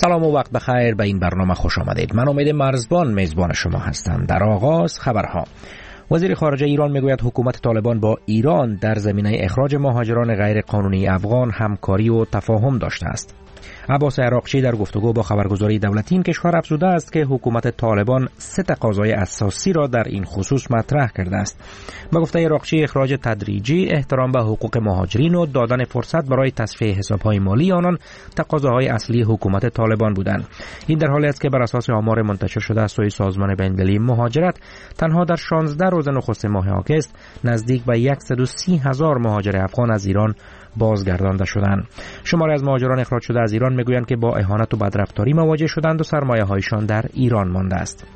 سلام و وقت بخیر، به این برنامه خوش آمدید. من امید مرزبان میزبان شما هستم. در آغاز خبرها. وزیر خارجه ایران میگوید حکومت طالبان با ایران در زمینه اخراج مهاجران غیر قانونی افغان همکاری و تفاهم داشته است. عباس عراقچی در گفتگو با خبرگزاری دولتی این کشور افزوده است که حکومت طالبان 3 تقاضای اساسی را در این خصوص مطرح کرده است. با گفته عراقچی، اخراج تدریجی، احترام به حقوق مهاجرین و دادن فرصت برای تصفیه حساب‌های مالی آنان تقاضاهای اصلی حکومت طالبان بودند. این در حالی است که بر اساس آمار منتشر شده از سوی سازمان بین‌المللی مهاجرت، تنها در 16 روز نخست ماه آگوست نزدیک به 130,000 مهاجر افغان از ایران بازگردانده شدند. شماری از مهاجران اخراج شده از ایران میگویند که با اهانت و بدرفتاری مواجه شدند و سرمایه‌هایشان در ایران مانده است.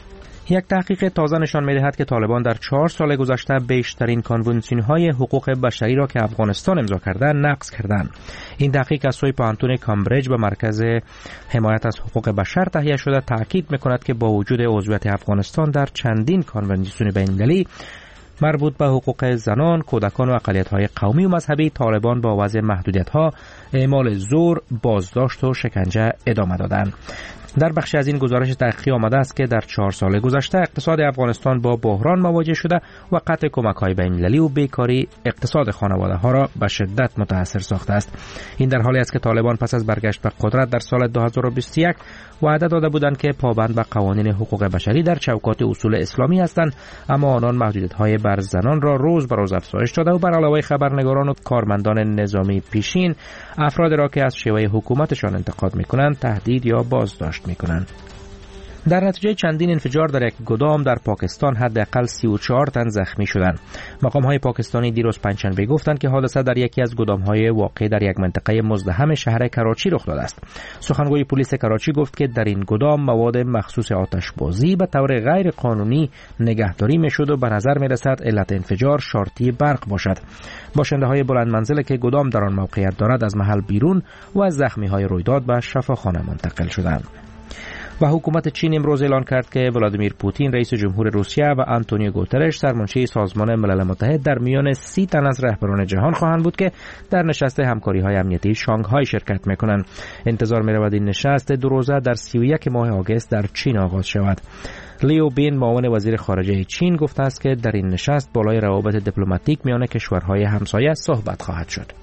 یک تحقیق تازه نشان می‌دهد که طالبان در 4 سال گذشته بیشترین کنوانسیون‌های حقوق بشری را که افغانستان امضا کرده نقض کردند. این تحقیق از سوی پانتون کامبریج به مرکز حمایت از حقوق بشر تهیه شده تاکید می‌کند که با وجود عضویت افغانستان در چندین کنوانسیون بین‌المللی مربوط به حقوق زنان، کودکان و اقلیت‌های قومی و مذهبی، طالبان با وضع محدودیت‌ها، اعمال زور، بازداشت و شکنجه ادامه دادند. در بخش از این گزارش تحقیقی آمده است که در 4 سال گذشته اقتصاد افغانستان با بحران مواجه شده و قطع کمک‌های بین‌المللی و بیکاری اقتصاد خانواده‌ها را به شدت متاثر ساخته است. این در حالی است که طالبان پس از برگشت به قدرت در سال 2021 وعده داده بودند که پابند به قوانین حقوق بشری در چوکات اصول اسلامی هستند، اما آنان محدودیت‌های بر زنان را روز به روز افزایش داده و بر علاوه خبرنگاران و کارمندان نظامی پیشین افراد را که از شیوه حکومتشان انتقاد می‌کنند تهدید یا بازداشت می‌کنند. در نتیجه چندین انفجار در یک گدام در پاکستان حداقل 34 تن زخمی شدند. مقام‌های پاکستانی دیروز پنجشنبه گفتند که حادثه در یکی از گدام‌های واقع در یک منطقه مزدحم شهر کراچی رخ داده است. سخنگوی پلیس کراچی گفت که در این گدام مواد مخصوص آتش‌بازی به طور غیر قانونی نگهداری می‌شد و به نظر می‌رسد علت انفجار شارتی برق باشد. باشنده‌های بلند منزل که گدام در آن موقعیت دارد از محل بیرون و از زخمی‌های رویداد به شفاخانه منتقل شدند. و حکومت چین امروز اعلان کرد که ولادیمیر پوتین رئیس جمهور روسیه و آنتونیو گوترش سرمنشی سازمان ملل متحد در میان 30 تن از رهبران جهان خواهند بود که در نشست همکاری‌های امنیتی شانگهای شرکت می‌کنند. انتظار می‌رود این نشست 2 روزه در 31 ماه آگوست در چین آغاز شود. لیو بین معاون وزیر خارجه چین گفته است که در این نشست بالای روابط دیپلماتیک میان کشورهای همسایه صحبت خواهد شد.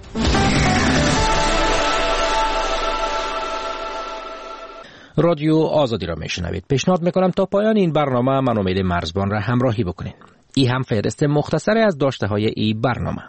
رادیو آزادی را میشنوید. پیشنهاد میکنم تا پایان این برنامه من امید مرزبان را همراهی بکنین. این هم فهرست مختصری از داشته های این برنامه.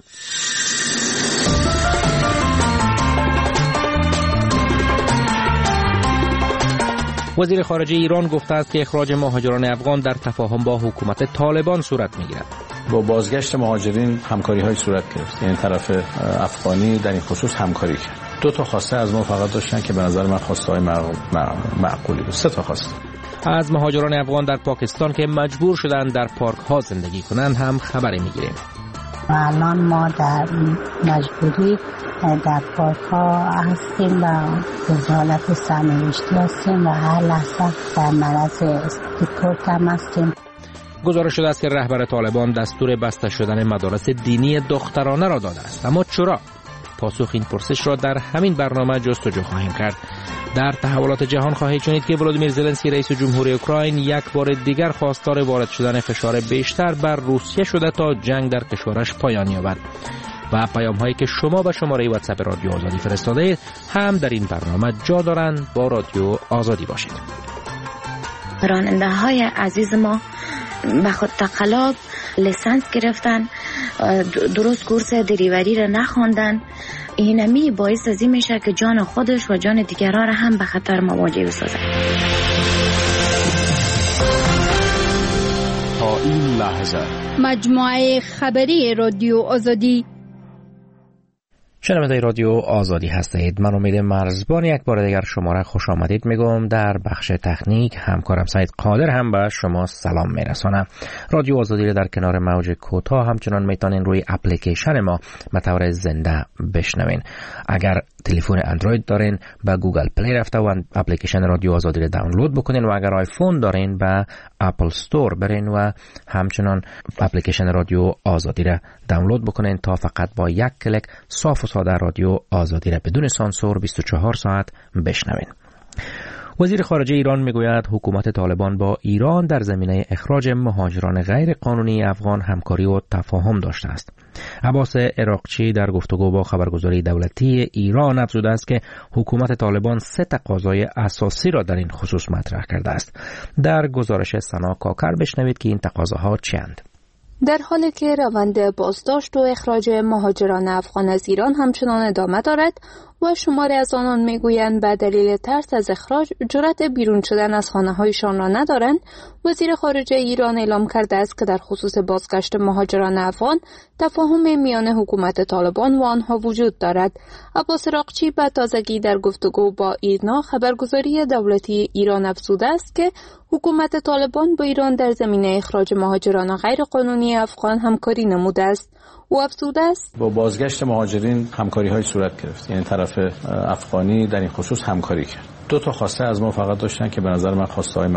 وزیر خارجه ایران گفته است که اخراج مهاجران افغان در تفاهم با حکومت طالبان صورت میگیرد. با بازگشت مهاجرین همکاری‌های صورت گرفت. یعنی طرف افغانی در این خصوص همکاری کرد. 2 تا خواسته از ما فقط داشتن که به نظر من خواسته‌های معقولی بود. 3 تا خواسته از مهاجران افغان در پاکستان که مجبور شدند در پارک ها زندگی کنند هم خبری میگیریم. الان ما در مجبوری در پارک ها هستیم و به حالت سرنوشتی هستیم و هر لحظه در معرض دیپورت هم هستیم. گزارش شده است که رهبر طالبان دستور بسته شدن مدارس دینی دخترانه را داده است، اما چرا؟ پاسخ این پرسش را در همین برنامه جستجو خواهیم کرد. در تحولات جهان خواهید شنید که ولادیمیر زلنسکی رئیس جمهور اوکراین یک بار دیگر خواستار وارد شدن فشار بیشتر بر روسیه شده تا جنگ در کشورش پایان یابد. و پیام‌هایی که شما به شماره واتساپ رادیو آزادی فرستاده اید هم در این برنامه جا دارند. با رادیو آزادی باشید. راننده های عزیز ما به خود تقلاب لیسانس گرفتن، درست کورس دریوری را نخواندن. اینمی باعث از این میشه که جان خودش و جان دیگران را هم به خطر مواجه بسازد. تا این لحظه مجموعه خبری رادیو آزادی. شنونده رادیو آزادی هستید. من امید مرزبان یک بار دیگر شما را خوش آمدید میگم. در بخش تکنیک همکارم سعید قادر هم به شما سلام میرسانم. رادیو آزادی را در کنار موج کوتاه همچنان میتونین روی اپلیکیشن ما به طور زنده بشنوین. اگر تلفن اندروید دارین به گوگل پلی رفته و اپلیکیشن رادیو آزادی را دانلود بکنین و اگر آیفون دارین به اپل استور برین و همچنان اپلیکیشن رادیو آزادی را دانلود بکنین تا فقط با یک کلیک صاف و ساده رادیو آزادی را بدون سانسور 24 ساعت بشنوین. وزیر خارجه ایران میگوید حکومت طالبان با ایران در زمینه اخراج مهاجران غیر قانونی افغان همکاری و تفاهم داشته است. عباس عراقچی در گفتگو با خبرگزاری دولتی ایران افزوده است که حکومت طالبان 3 تقاضای اساسی را در این خصوص مطرح کرده است. در گزارش سنا کاکر بشنوید که این تقاضاها چند. در حالی که روند بازداشت و اخراج مهاجران افغان از ایران همچنان ادامه دارد و شماری از آنان میگویند به دلیل ترس از اخراج جرأت بیرون شدن از خانه‌هایشان را ندارند، وزیر خارجه ایران اعلام کرده است که در خصوص بازگشت مهاجران افغان تفاهم میان حکومت طالبان و آنها وجود دارد. عباس عراقچی به تازگی در گفتگو با ایرنا خبرگزاری دولتی ایران افزوده است که حکومت طالبان با ایران در زمینه اخراج مهاجران غیر قانونی افغان همکاری نموده است. او افزوده است با بازگشت مهاجرین همکاری‌های صورت گرفت، یعنی طرف افغانی در این خصوص همکاری کرد. 2 تا خواسته از ما فقط داشتن که به نظر من خواسته‌های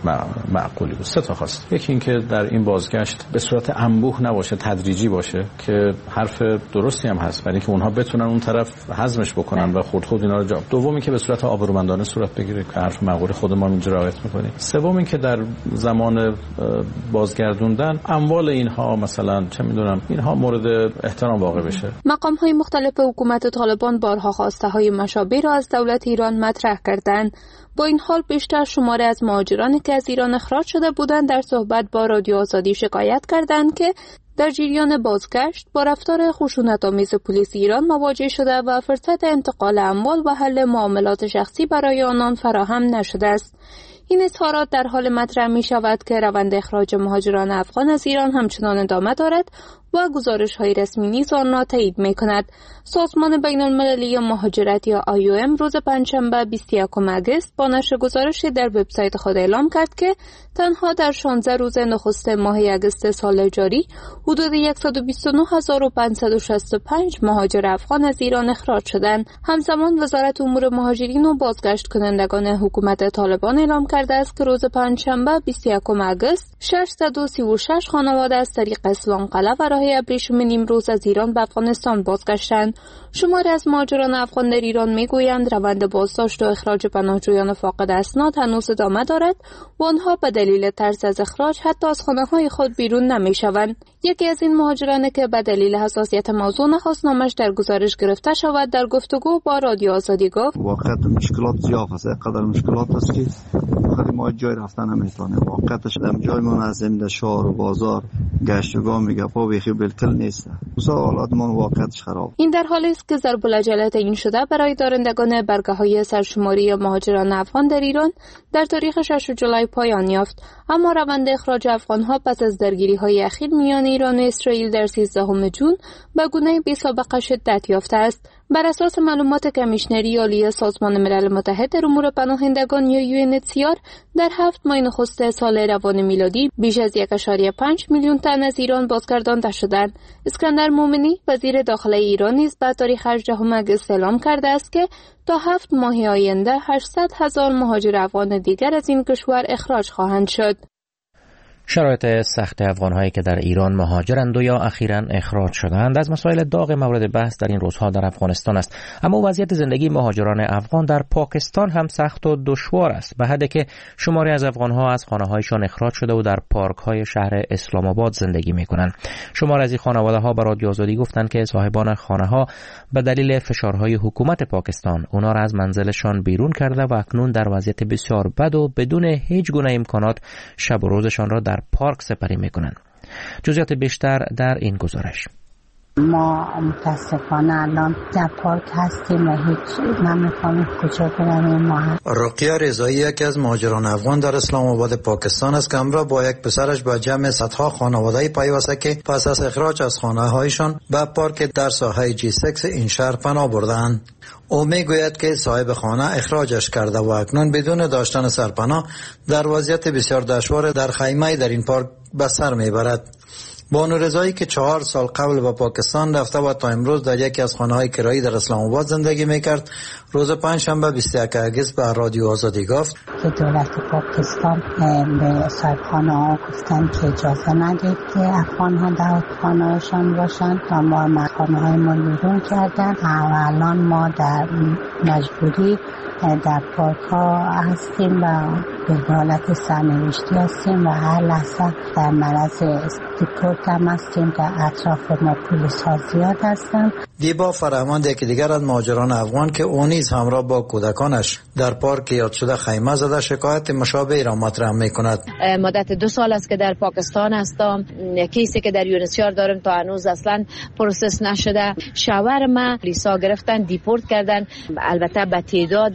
معقولی بود. 3 تا خواسته. یکی این که در این بازگشت به صورت انبوه نباشه، تدریجی باشه که حرف درستی هم هست، برای اینکه اونها بتونن اون طرف هضمش بکنن و خود اینا رو جا. دومی که به صورت آبرومندانه صورت بگیره که حرف معقول خود ما اینجا رعایت می‌کنیم. سوم این که در زمان بازگردوندن اموال اینها مثلا چه می‌دونم اینها مورد احترام واقع بشه. مقام‌های مختلف حکومت طالبان بارها خواسته‌های مشابه را از دولت ایران مطرح کردند. با این حال بیشتر شماره از مهاجرانی که از ایران اخراج شده بودند در صحبت با رادیو آزادی شکایت کردند که در جریان بازگشت با رفتار خشونت‌آمیز پلیس ایران مواجه شده و فرصت انتقال اموال و حل معاملات شخصی برای آنان فراهم نشده است. این اظهارات در حال مطرح می شود که روند اخراج مهاجران افغان از ایران همچنان ادامه دارد و گزارش‌های رسمی نیز آن را تایید می‌کند. سازمان بین‌المللی مهاجرت یا IOM روز پنجشنبه 21 اگست با نشر گزارشی در وبسایت خود اعلام کرد که تنها در 16 روز نخست ماه اگست سال جاری حدود 129565 مهاجر افغان از ایران اخراج شدند. همزمان وزارت امور مهاجرین و بازگشت کنندگان حکومت طالبان اعلام کرده است که روز پنجشنبه 21 اگست 636 خانواده از طریق اسلام قلعه برای ابریشم نیمروز از ایران به افغانستان بازگشتند. شماری از مهاجران افغان در ایران میگویند روند بازداشت و اخراج پناهجویان فاقد اسناد هنوز ادامه دارد و آنها به دلیل ترس از اخراج حتی از خانه‌های خود بیرون نمیشوند. یکی از این مهاجرانی که به دلیل حساسیت موضوع نخواست نامش در گزارش گرفته شود در گفتگو با رادیو آزادی گفت واقعا مشکلات زیاد است، قدر مشکلات است که خیلی ما جای رفتن نمیتونه. واقعیتش در جای منظم در شهر و بازار گشتگاه میگه پا بیخی بالکل نیست. حالات ما واقعیتش خراب. این در حالی است که ضرب العجله تعیین شده برای دارندگان برگه‌های سرشماری مهاجران افغان در ایران در تاریخ 6 جولای پایان یافت، اما روند اخراج افغان‌ها پس از درگیری‌های اخیر میان ایران و اسرائیل در 13 جون به گونه بی‌سابقه شدت یافته است. بر اساس معلومات کمیشنری عالی سازمان ملل متحد در امور پناهندگان یا UNHCR در 7 ماه نخست سال روان میلادی بیش از 1.5 میلیون تن از ایران بازگردانده شدند. اسکندر مومنی وزیر داخلی ایران نیز به تاریخ 18 اگست اعلام کرده است که تا 7 ماه آینده 800,000 مهاجر افغان دیگر از این کشور اخراج خواهند شد. شرایط سخت افغان‌هایی که در ایران مهاجرند و یا اخیراً اخراج شدند از مسائل داغ مورد بحث در این روزها در افغانستان است، اما وضعیت زندگی مهاجران افغان در پاکستان هم سخت و دشوار است، به حدی که شماری از افغان‌ها از خانه‌هایشان اخراج شده و در پارک‌های شهر اسلام آباد زندگی می‌کنند. شماری از این خانواده‌ها به رادیو آزادی گفتند که صاحبان خانه‌ها به دلیل فشارهای حکومت پاکستان اونا را از منزلشان بیرون کرده و اکنون در وضعیت بسیار بد و بدون هیچ گونه امکانات شب و روزشان را در پارک سپری میکنن. جزئیات بیشتر در این گزارش. ما متاسفانه الان در پارک هستیم و هیچ نمی‌فهمیم کجا بریم. ما رقیه رضایی یکی از مهاجران افغان در اسلام آباد پاکستان است که همراه با یک پسرش به جمع صدها خانواده‌ای پیوسته که پس از اخراج از خانه‌هایشان به پارک در ساحه G6 این شهر پناه بردند. او میگوید که صاحب خانه اخراجش کرده و اکنون بدون داشتن سرپناه در وضعیت بسیار دشوار در خیمه در این پارک به سر میبرد. بانو رضایی که 4 سال قبل به پاکستان رفته و تا امروز در یکی از خانه‌های کرایی در اسلام آباد زندگی میکرد، روز پنجشنبه 21 اگست به رادیو آزادی گفت که دولت پاکستان به صاحبخانه‌ها گفتن که اجازه ندید که افغان‌ها در خانه‌هاشان باشند و ما خانه‌های ما بیرون کردن و الان ما در مجبوری در پارک ها هستیم و به حالت سرنوشتی هستیم و هر لحظه در معرض دیپورت هم هستیم. در اطراف ما پلیس ها زیاد هستن. دیبا فرهمند یکی دیگر از مهاجران افغان که او نیز همراه با کودکانش در پارک یاد شده خیمه زده شکایت مشابهی را مطرح می‌کند. مدت 2 سال است که در پاکستان هستم. کیسی که در یونسیار دارم تا هنوز اصلا پروسس نشده. شوهر ما لیسا گرفتن، دیپورت کردن. البته به تعداد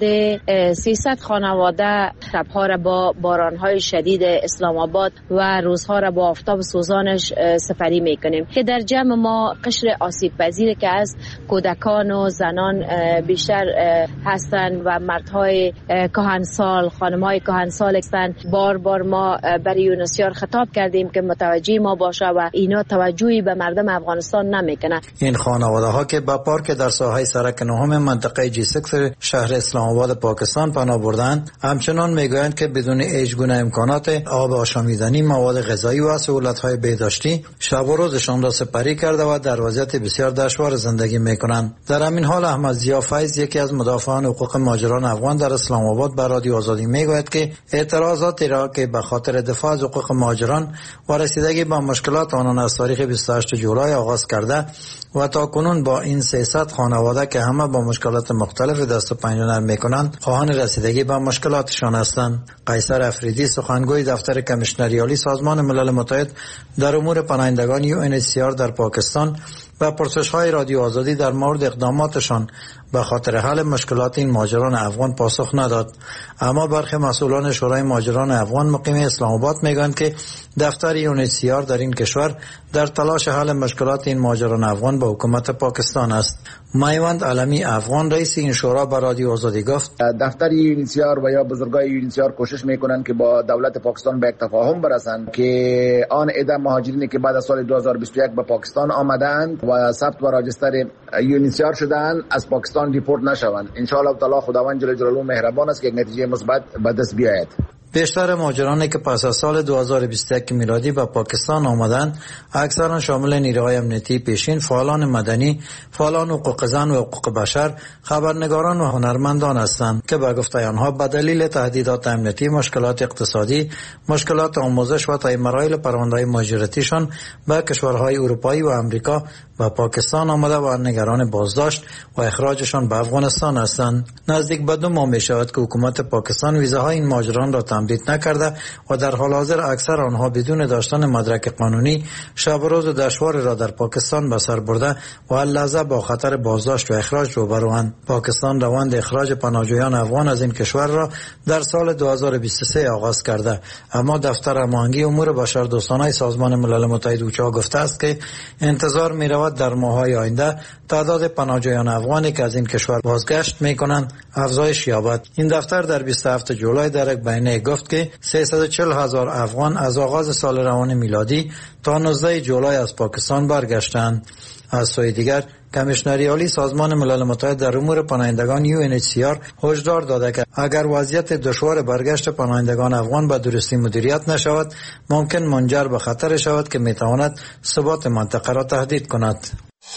300 خانواده شب‌ها را با باران‌های شدید اسلام آباد و روزها را با آفتاب سوزانش سپری می‌کنیم که در جمع ما قشر آسیب پذیر که است کودکان و زنان بیشتر هستند و مردهای کهنسال، خانم‌های کهنسال هستند. بار ما برای یونسیار خطاب کردیم که متوجه ما باشه و اینا توجهی به مردم افغانستان نمیکنه. این خانواده ها که به پارک در ساحه سرک نهم منطقه G6 شهر اسلام آباد پاکستان پناه بردند، همچنان میگویند که بدون هیچ گونه امکانات آب آشامیدنی، مواد غذایی و سهولت‌های بهداشتی شب و روزشان را سپری کرده و در وضعیت بسیار دشوار زندگی میکنند. در همین حال احمد ضیا فیض، یکی از مدافعان حقوق مهاجران افغان در اسلام آباد، به رادیو آزادی میگوید که اعتراضاتی را که به خاطر دفاع از حقوق مهاجران و رسیدگی به مشکلات آنان از تاریخ 28 جولای آغاز کرده و تا کنون با این 300 خانواده که همه با مشکلات مختلف دست و پنجه نرم میکنند خواهان رسیدگی به مشکلاتشان هستند. قیصر افریدی، سخنگوی دفتر کمیشنری عالی سازمان ملل متحد در امور پناهندگان UNHCR در پاکستان، و پرسش‌های رادیو آزادی در مورد اقداماتشان به خاطر حل مشکلات این مهاجران افغان پاسخ نداد. اما برخی مسئولان شورای مهاجران افغان مقیم اسلام آباد میگویند که دفتر UNHCR در این کشور در تلاش حل مشکلات این مهاجران افغان با حکومت پاکستان است. میوند علمی افغان، رئیس این شورا، به رادیو آزادی گفت دفتر UNHCR و یا بزرگای UNHCR کوشش میکنند که با دولت پاکستان به یک تفاهم برسند که آن عده مهاجرینی که بعد از سال 2021 به پاکستان آمدند و ثبت و راجستر UNHCR شدند از پاکستان دیپورت نشوند. ان شاء الله تعالی خداوند جل جلاله مهربان است که یک نتیجه مثبت به دست بیاید. بیشتر مهاجرانی که پس از سال 2021 میلادی به پاکستان آمدند اکثرا شامل نیروهای امنیتی پیشین، فعالان مدنی، فعالان حقوق زن و حقوق بشر، خبرنگاران و هنرمندان هستند که به گفته آنها به دلیل تهدیدات امنیتی، مشکلات اقتصادی، مشکلات آموزش و طی مراحل پرونده مهاجرتیشان به کشورهای اروپایی و امریکا و پاکستان آمده و نگران بازداشت و اخراجشان به افغانستان هستند. نزدیک به 2 ماه می شود که حکومت پاکستان ویزاهای این مهاجران را تمدید نکرده و در حال حاضر اکثر آنها بدون داشتن مدرک قانونی شب و روز دشوار را در پاکستان به سر برده و هر لحظه با خطر بازداشت و اخراج روبروند. پاکستان روند اخراج پناهجویان افغان از این کشور را در سال 2023 آغاز کرده، اما دفتر هماهنگی امور بشردوستانه سازمان ملل متحد اوچا گفته است که انتظار می رود در ماه‌های آینده تعداد پناهجویان افغانی که از این کشور بازگشت می‌کنند افزایش یابد. این دفتر در 27 جولای در یک بیانیه گفت که 340,000 افغان از آغاز سال روان میلادی تا 19 جولای از پاکستان برگشتند. از سوی دیگر کمیشنری عالی سازمان ملل متحد در امور پناهندگان UNHCR هشدار داده که اگر وضعیت دشوار برگشت پناهندگان افغان به درستی مدیریت نشود ممکن منجر به خطر شود که میتواند ثبات منطقه را تهدید کند.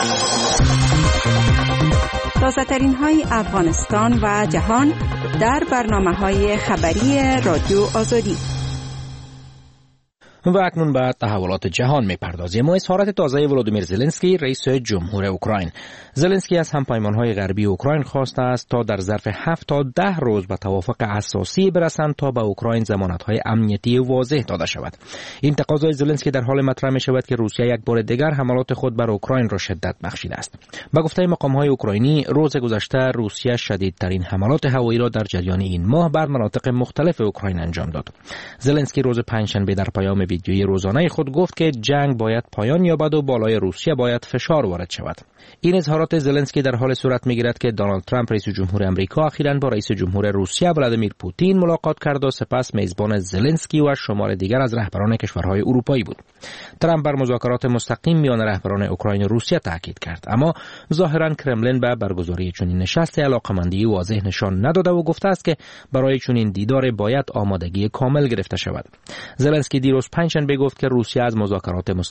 تازه‌ترین های افغانستان و جهان در برنامه‌های خبری رادیو آزادی. و اکنون به تحولات جهان می‌پردازیم. اظهارات تازه ولودیمیر زلنسکی، رئیس جمهور اوکراین. زلنسکی از همپیمان‌های غربی اوکراین خواسته است تا در ظرف 7 تا 10 روز به توافق اساسی برسند تا به اوکراین ضمانت‌های امنیتی واضح داده شود. این تقاضای زلنسکی در حال مطرح می‌شود که روسیه یک بار دیگر حملات خود بر اوکراین را شدت بخشیده است. به گفته مقام‌های اوکراینی، روز گذشته روسیه شدیدترین حملات هوایی را در جریان این ماه بر مناطق مختلف اوکراین انجام داد. زلنسکی روز پنجشنبه در پیام ویدیویی روزانه خود گفت که جنگ باید پایان یابد و بالای روسیه باید فشار وارد شود. این اظهارات زلنسکی در حال صورت می‌گیرد که دونالد ترامپ رئیس جمهور آمریکا اخیراً با رئیس جمهور روسیه ولادیمیر پوتین ملاقات کرد و سپس میزبان زلنسکی و شمار دیگر از رهبران کشورهای اروپایی بود. ترامپ بر مذاکرات مستقیم میان رهبران اوکراین و روسیه تاکید کرد، اما ظاهراً کرملین به برگزاری چنین نشستی علاقه‌مندی واضح نشان نداده و گفته است که برای چنین دیدار باید آمادگی کامل گرفته شود. زلنسکی دیروز پنجشنبه گفت که روسیه از مذاکرات